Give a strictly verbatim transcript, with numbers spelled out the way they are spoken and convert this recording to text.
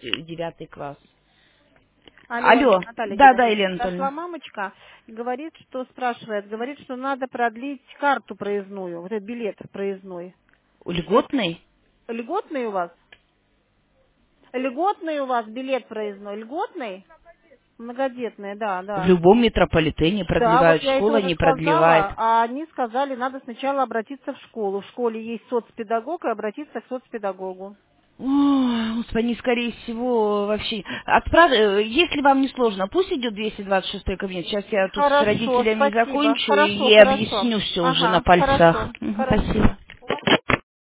девятый класс. Алло, Алло, Наталья да, да, Геннадьевна. Елена Зашла Анатольевна. мамочка и говорит, что спрашивает, говорит, что надо продлить карту проездную, вот этот билет проездной. Это Льготный? льготный у вас? Льготный у вас билет проездной? Льготный? Многодетный, да, В да. любом метрополитене Да, вот продлевают, я это школа уже не продлевает. сказала, а они сказали, надо сначала обратиться в школу. В школе есть соцпедагог и обратиться к соцпедагогу. Ой, господи, они, скорее всего, вообще... Отправ... э, Если вам не сложно, пусть идет двести двадцать шестой кабинет. Сейчас я тут с Хорошо, родителями спасибо. закончу Хорошо, и хорошо. объясню все уже на Ага, пальцах. хорошо, Мгм, хорошо. спасибо.